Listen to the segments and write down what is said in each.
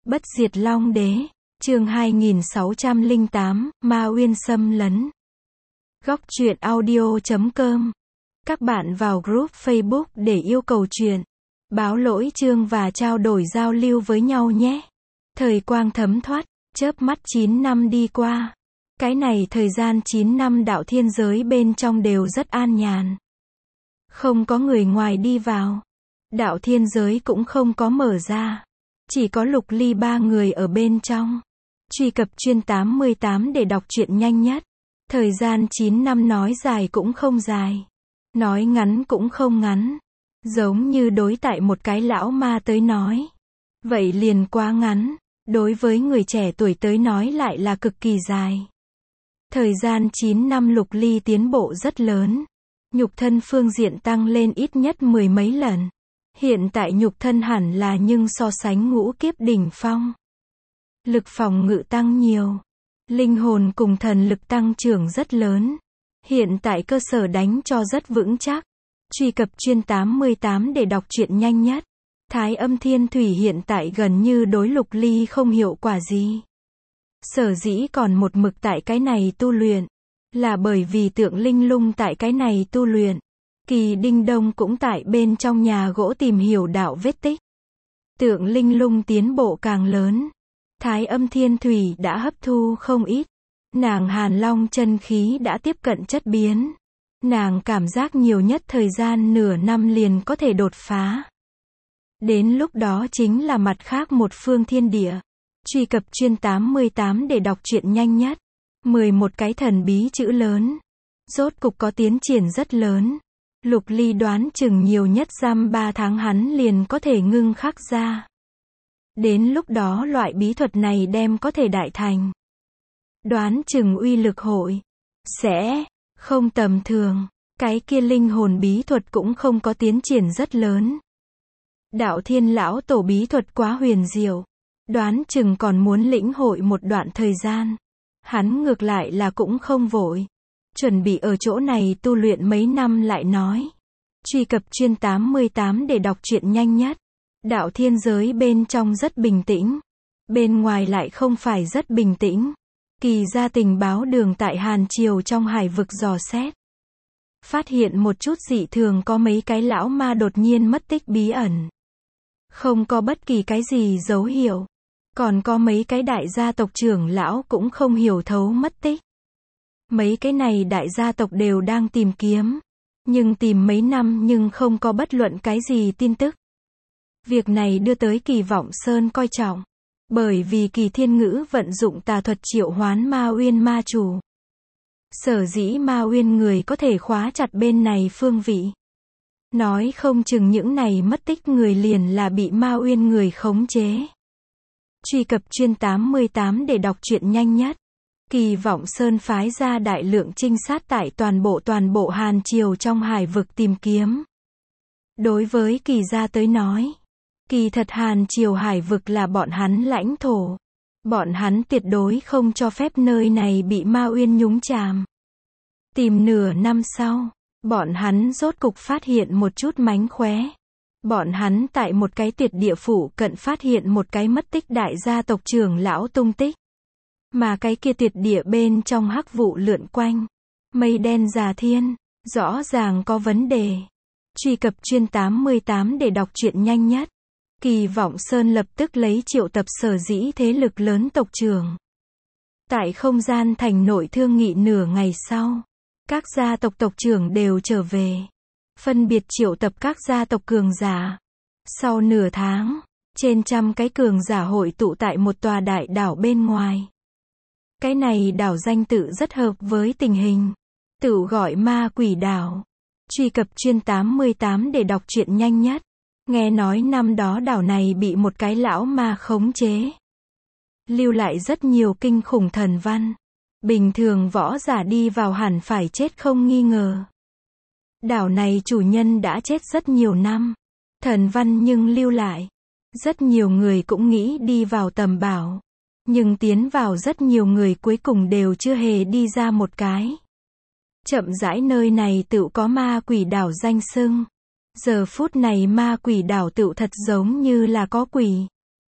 Bất diệt Long Đế, chương 2608, Ma Uyên xâm lấn. Góc truyện audio.com. Các bạn vào group Facebook để yêu cầu truyện, báo lỗi chương và trao đổi giao lưu với nhau nhé. Thời quang thấm thoát, chớp mắt 9 năm đi qua. Cái này thời gian 9 năm đạo thiên giới bên trong đều rất an nhàn. Không có người ngoài đi vào. Đạo thiên giới cũng không có mở ra. Chỉ có Lục Ly 3 người ở bên trong. Truy cập chuyên 88 để đọc truyện nhanh nhất. Thời gian 9 năm nói dài cũng không dài. Nói ngắn cũng không ngắn. Giống như đối tại một cái lão ma tới nói. Vậy liền quá ngắn. Đối với người trẻ tuổi tới nói lại là cực kỳ dài. Thời gian 9 năm Lục Ly tiến bộ rất lớn. Nhục thân phương diện tăng lên ít nhất 10 mấy lần. Hiện tại nhục thân hẳn là nhưng so sánh ngũ kiếp đỉnh phong. Lực phòng ngự tăng nhiều. Linh hồn cùng thần lực tăng trưởng rất lớn. Hiện tại cơ sở đánh cho rất vững chắc. Truy cập chuyên 88 để đọc truyện nhanh nhất. Thái âm thiên thủy hiện tại gần như đối Lục Ly không hiệu quả gì. Sở dĩ còn một mực tại cái này tu luyện. Là bởi vì tượng linh lung tại cái này tu luyện. Kỳ Đinh Đông cũng tại bên trong nhà gỗ tìm hiểu đạo vết tích. Tượng linh lung tiến bộ càng lớn. Thái âm thiên thủy đã hấp thu không ít. Nàng Hàn Long chân khí đã tiếp cận chất biến. Nàng cảm giác nhiều nhất thời gian nửa năm liền có thể đột phá. Đến lúc đó chính là mặt khác một phương thiên địa. Truy cập chuyên 88 để đọc truyện nhanh nhất. 11 cái thần bí chữ lớn. Rốt cục có tiến triển rất lớn. Lục Ly đoán chừng nhiều nhất giam 3 tháng hắn liền có thể ngưng khắc ra. Đến lúc đó loại bí thuật này đem có thể đại thành. Đoán chừng uy lực hội sẽ không tầm thường. Cái kia linh hồn bí thuật cũng không có tiến triển rất lớn. Đạo thiên lão tổ bí thuật quá huyền diệu. Đoán chừng còn muốn lĩnh hội một đoạn thời gian. Hắn ngược lại là cũng không vội. Chuẩn bị ở chỗ này tu luyện mấy năm lại nói. Truy cập chuyên 88 để đọc truyện nhanh nhất. Đạo thiên giới bên trong rất bình tĩnh. Bên ngoài lại không phải rất bình tĩnh. Kỳ gia tình báo đường tại Hàn Triều trong hải vực dò xét. Phát hiện một chút dị thường, có mấy cái lão ma đột nhiên mất tích bí ẩn. Không có bất kỳ cái gì dấu hiệu. Còn có mấy cái đại gia tộc trưởng lão cũng không hiểu thấu mất tích. Mấy cái này đại gia tộc đều đang tìm kiếm. Nhưng tìm mấy năm nhưng không có bất luận cái gì tin tức. Việc này đưa tới Kỳ Vọng Sơn coi trọng. Bởi vì Kỳ Thiên Ngữ vận dụng tà thuật triệu hoán Ma Uyên ma chủ. Sở dĩ Ma Uyên người có thể khóa chặt bên này phương vị. Nói không chừng những này mất tích người liền là bị Ma Uyên người khống chế. Truy cập chuyên 88 để đọc truyện nhanh nhất. Kỳ Vọng Sơn phái ra đại lượng trinh sát tại toàn bộ Hàn Triều trong hải vực tìm kiếm. Đối với Kỳ gia tới nói, kỳ thật Hàn Triều hải vực là bọn hắn lãnh thổ. Bọn hắn tuyệt đối không cho phép nơi này bị Ma Uyên nhúng chàm. Tìm nửa năm sau, bọn hắn rốt cục phát hiện một chút mánh khóe. Bọn hắn tại một cái tuyệt địa phủ cận phát hiện một cái mất tích đại gia tộc trưởng lão tung tích. Mà cái kia tuyệt địa bên trong hắc vụ lượn quanh. Mây đen già thiên, rõ ràng có vấn đề. Truy cập chuyên 88 để đọc truyện nhanh nhất. Kỳ Vọng Sơn lập tức lấy triệu tập sở dĩ thế lực lớn tộc trưởng. Tại không gian thành nội thương nghị nửa ngày sau. Các gia tộc tộc trưởng đều trở về. Phân biệt triệu tập các gia tộc cường giả. Sau nửa tháng, trên trăm cái cường giả hội tụ tại một tòa đại đảo bên ngoài. Cái này đảo danh tự rất hợp với tình hình. Tự gọi Ma Quỷ đảo. Truy cập chuyên 88 để đọc truyện nhanh nhất. Nghe nói năm đó đảo này bị một cái lão ma khống chế. Lưu lại rất nhiều kinh khủng thần văn. Bình thường võ giả đi vào hẳn phải chết không nghi ngờ. Đảo này chủ nhân đã chết rất nhiều năm. Thần văn nhưng lưu lại. Rất nhiều người cũng nghĩ đi vào tầm bảo. Nhưng tiến vào rất nhiều người cuối cùng đều chưa hề đi ra một cái. Chậm rãi nơi này tự có Ma Quỷ đảo danh xưng. Giờ phút này Ma Quỷ đảo tự thật giống như là có quỷ.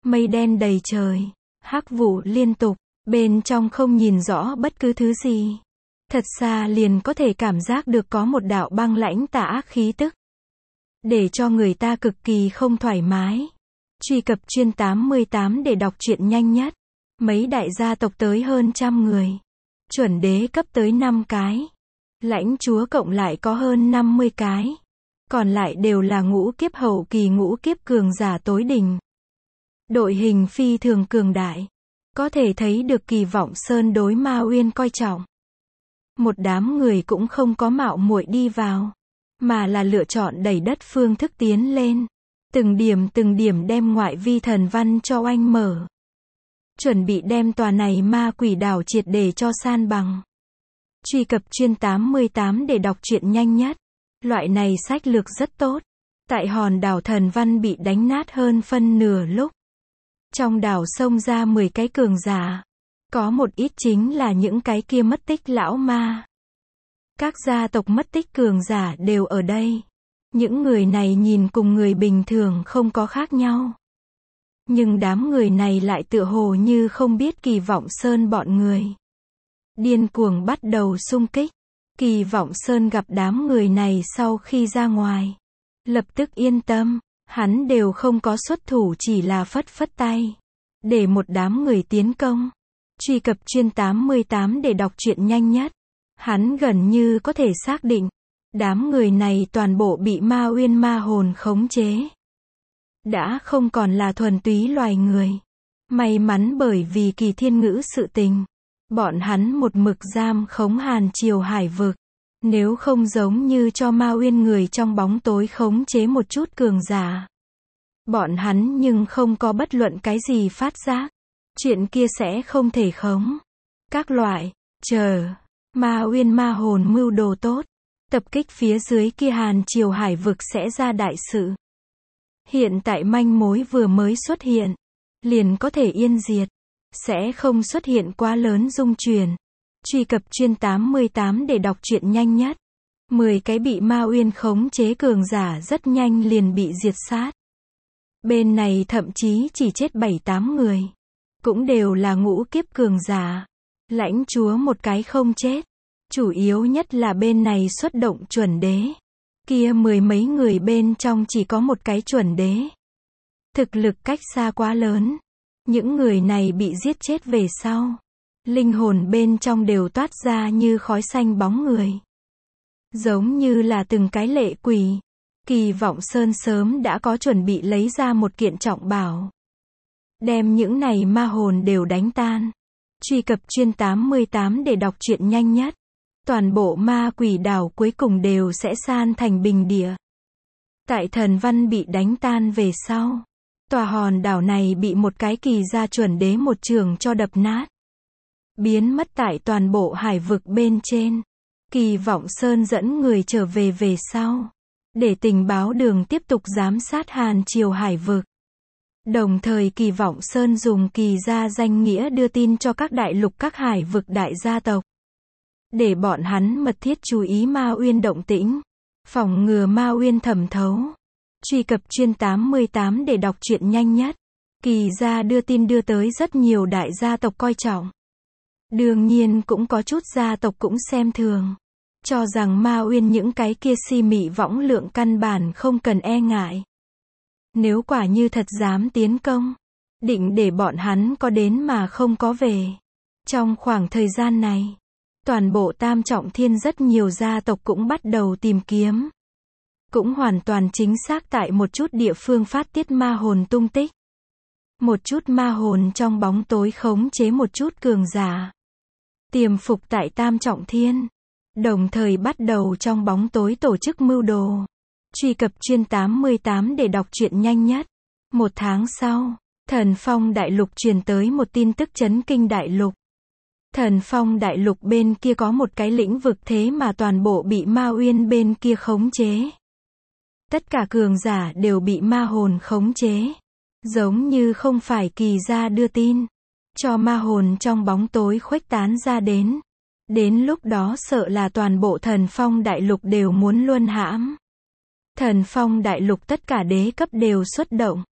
Mây đen đầy trời, hắc vụ liên tục, bên trong không nhìn rõ bất cứ thứ gì. Thật xa liền có thể cảm giác được có một đạo băng lãnh tà ác khí tức, để cho người ta cực kỳ không thoải mái. Truy cập Chuyên 88 để đọc truyện nhanh nhất. Mấy đại gia tộc tới hơn 100 người. Chuẩn đế cấp tới 5 cái. Lãnh chúa cộng lại có hơn 50 cái. Còn lại đều là ngũ kiếp hậu kỳ, ngũ kiếp cường giả tối đỉnh. Đội hình phi thường cường đại. Có thể thấy được Kỳ Vọng Sơn đối Ma Uyên coi trọng. Một đám người cũng không có mạo muội đi vào, mà là lựa chọn đẩy đất phương thức tiến lên. Từng điểm đem ngoại vi thần văn cho oanh mở. Chuẩn bị đem tòa này ma quỷ đảo triệt để cho san bằng. Truy cập Chuyên 88 để đọc truyện nhanh nhất. Loại này sách lược rất tốt. Tại hòn đảo thần văn bị đánh nát hơn phân nửa lúc, trong đảo xông ra 10 cái cường giả. Có một ít chính là những cái kia mất tích lão ma. Các gia tộc mất tích cường giả đều ở đây. Những người này nhìn cùng người bình thường không có khác nhau. Nhưng đám người này lại tựa hồ như không biết Kỳ Vọng Sơn bọn người. Điên cuồng bắt đầu xung kích. Kỳ Vọng Sơn gặp đám người này sau khi ra ngoài, lập tức yên tâm. Hắn đều không có xuất thủ, chỉ là phất phất tay, để một đám người tiến công. Truy cập Chuyên 88 để đọc truyện nhanh nhất. Hắn gần như có thể xác định, đám người này toàn bộ bị Ma Uyên ma hồn khống chế. Đã không còn là thuần túy loài người. May mắn bởi vì Kỳ Thiên Ngữ sự tình, bọn hắn một mực giam khống Hàn Triều Hải vực. Nếu không giống như cho Ma Uyên người trong bóng tối khống chế một chút cường giả, bọn hắn nhưng không có bất luận cái gì phát giác. Chuyện kia sẽ không thể khống. Các loại, chờ, Ma Uyên ma hồn mưu đồ tốt, tập kích phía dưới kia Hàn Triều Hải vực sẽ ra đại sự. Hiện tại manh mối vừa mới xuất hiện, liền có thể yên diệt, sẽ không xuất hiện quá lớn dung chuyển. Truy cập Chuyên 88 để đọc truyện nhanh nhất. 10 cái bị Ma Uyên khống chế cường giả rất nhanh liền bị diệt sát. Bên này thậm chí chỉ chết 7-8 người. Cũng đều là ngũ kiếp cường giả. Lãnh chúa một cái không chết. Chủ yếu nhất là bên này xuất động chuẩn đế. Kia 10 mấy người bên trong chỉ có một cái chuẩn đế. Thực lực cách xa quá lớn. Những người này bị giết chết về sau, linh hồn bên trong đều toát ra như khói xanh bóng người. Giống như là từng cái lệ quỷ. Kỳ Vọng Sơn sớm đã có chuẩn bị lấy ra một kiện trọng bảo, đem những này ma hồn đều đánh tan. Truy cập Chuyên 88 để đọc truyện nhanh nhất. Toàn bộ ma quỷ đảo cuối cùng đều sẽ san thành bình địa. Tại thần văn bị đánh tan về sau, tòa hòn đảo này bị một cái kỳ gia chuẩn đế một trường cho đập nát, biến mất tại toàn bộ hải vực bên trên. Kỳ Vọng Sơn dẫn người trở về sau, để tình báo đường tiếp tục giám sát Hàn Triều Hải vực. Đồng thời Kỳ Vọng Sơn dùng kỳ gia danh nghĩa đưa tin cho các đại lục các hải vực đại gia tộc, để bọn hắn mật thiết chú ý Ma Uyên động tĩnh, phòng ngừa Ma Uyên thẩm thấu. Truy cập Chuyên 88 để đọc truyện nhanh nhất. Kỳ gia đưa tin đưa tới rất nhiều đại gia tộc coi trọng. Đương nhiên cũng có chút gia tộc cũng xem thường, cho rằng Ma Uyên những cái kia si mị võng lượng căn bản không cần e ngại. Nếu quả như thật dám tiến công, định để bọn hắn có đến mà không có về. Trong khoảng thời gian này, toàn bộ Tam Trọng Thiên rất nhiều gia tộc cũng bắt đầu tìm kiếm. Cũng hoàn toàn chính xác tại một chút địa phương phát tiết ma hồn tung tích. Một chút ma hồn trong bóng tối khống chế một chút cường giả, tiềm phục tại Tam Trọng Thiên, đồng thời bắt đầu trong bóng tối tổ chức mưu đồ. Truy cập Chuyên 88 để đọc truyện nhanh nhất. 1 tháng sau, Thần Phong Đại Lục truyền tới một tin tức chấn kinh đại lục. Thần Phong Đại Lục bên kia có một cái lĩnh vực thế mà toàn bộ bị Ma Uyên bên kia khống chế. Tất cả cường giả đều bị ma hồn khống chế. Giống như không phải kỳ gia đưa tin, cho ma hồn trong bóng tối khuếch tán ra đến. Đến lúc đó sợ là toàn bộ Thần Phong Đại Lục đều muốn luân hãm. Thần Phong Đại Lục tất cả đế cấp đều xuất động,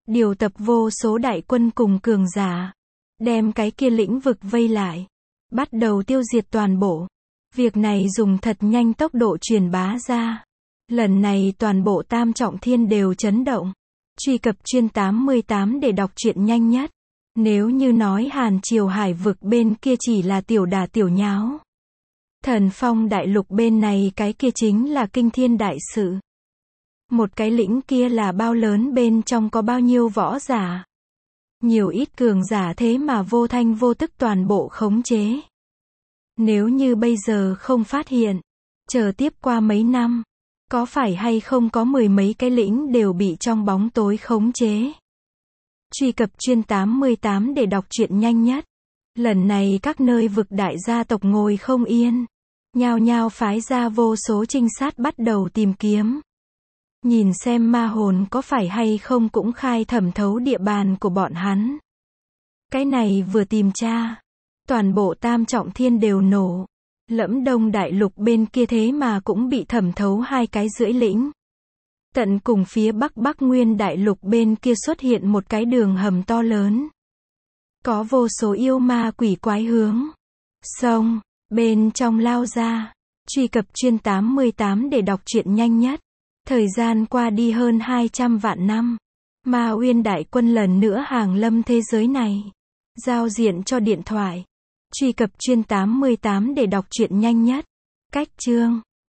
điều tập vô số đại quân cùng cường giả, đem cái kia lĩnh vực vây lại, bắt đầu tiêu diệt toàn bộ. Việc này dùng thật nhanh tốc độ truyền bá ra. Lần này toàn bộ Tam Trọng Thiên đều chấn động. Truy cập chuyên 88 để đọc truyện nhanh nhất. Nếu như nói Hàn Triều Hải vực bên kia chỉ là tiểu đà tiểu nháo, Thần Phong đại lục bên này cái kia chính là kinh thiên đại sự. Một cái lĩnh kia là bao lớn, bên trong có bao nhiêu võ giả, nhiều ít cường giả, thế mà vô thanh vô tức toàn bộ khống chế. Nếu như bây giờ không phát hiện, chờ tiếp qua mấy năm, có phải hay không có mười mấy cái lĩnh đều bị trong bóng tối khống chế. Truy cập chuyên 88 để đọc truyện nhanh nhất. Lần này các nơi vực đại gia tộc ngồi không yên, nhao nhao phái ra vô số trinh sát bắt đầu tìm kiếm. Nhìn xem ma hồn có phải hay không cũng khai thẩm thấu địa bàn của bọn hắn. Cái này vừa tìm tra, toàn bộ Tam Trọng Thiên đều nổ. Lẫm Đông đại lục bên kia thế mà cũng bị thẩm thấu 2,5 lĩnh. Tận cùng phía Bắc Bắc Nguyên đại lục bên kia xuất hiện một cái đường hầm to lớn. Có vô số yêu ma quỷ quái hướng sông bên trong lao ra. Truy cập chuyên 88 để đọc truyện nhanh nhất. Thời gian qua đi hơn 200 vạn năm, Ma Uyên đại quân lần nữa hàng lâm thế giới này. Giao diện cho điện thoại. Truy cập chuyên 88 để đọc truyện nhanh nhất. Cách chương